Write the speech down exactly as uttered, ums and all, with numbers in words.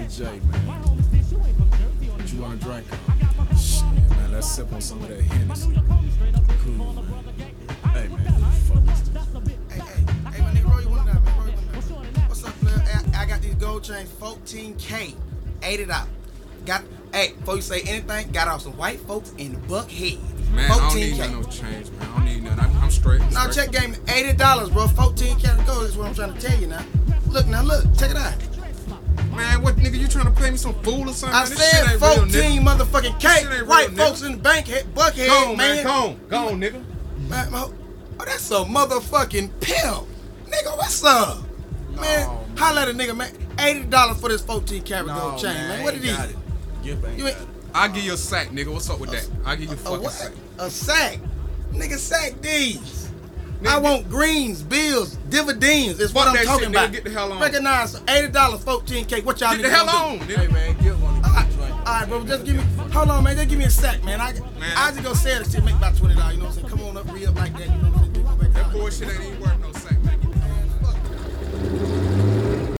J, man. What you want to drink? Shit, man, let's sip on some of that Hennessy. Cool, man. Hey, man, who the fuck is this? Hey, hey, hey, my nigga, roll you one down, man. Roll you one down. What's up, player? Hey, I got these gold chains, fourteen K. Ate it out. Got, hey, before you say anything, got off some white folks in Buckhead. Man, I don't need none of those change, man. I don't need none. I'm, I'm straight. I'm Now straight. check game, eighty dollars, bro. fourteen karat gold is what I'm trying to tell you now. Look, now look, check it out. Man, what nigga, you trying to play me some fool or something? I Man, this shit said ain't real, fourteen nigga. motherfucking This shit K. ain't White real, folks nigga. in Bankhead, Buckhead, Go on, man. man. Go on. Go on, nigga. Man, man, oh, that's a motherfucking pimp. Nigga, what's up? No, man, man. holla at a nigga, man. eighty dollars for this fourteen karat No, gold chain, man. man, What ain't it is? got it. Gift ain't You got ain't- it. I'll give you a sack, nigga. What's up with that? I'll give you a A fucking what? sack. A sack. Nigga, sack these. Nigga, I get- want greens, bills, dividends. Is Fuck what I'm that talking shit, nigga. about. Get the hell on. Recognize eighty dollars, fourteen K. What y'all Get need the to hell do? on, Hey, nigga. man, get one of All right, these drinks. all right, bro. Just give me. Hold on, man. Just give me a sack, man. I, Man. I just go sell this shit, make about twenty dollars. You know what I'm saying? Come on up, re up like that. You know what I'm saying? Go back That down. bullshit ain't even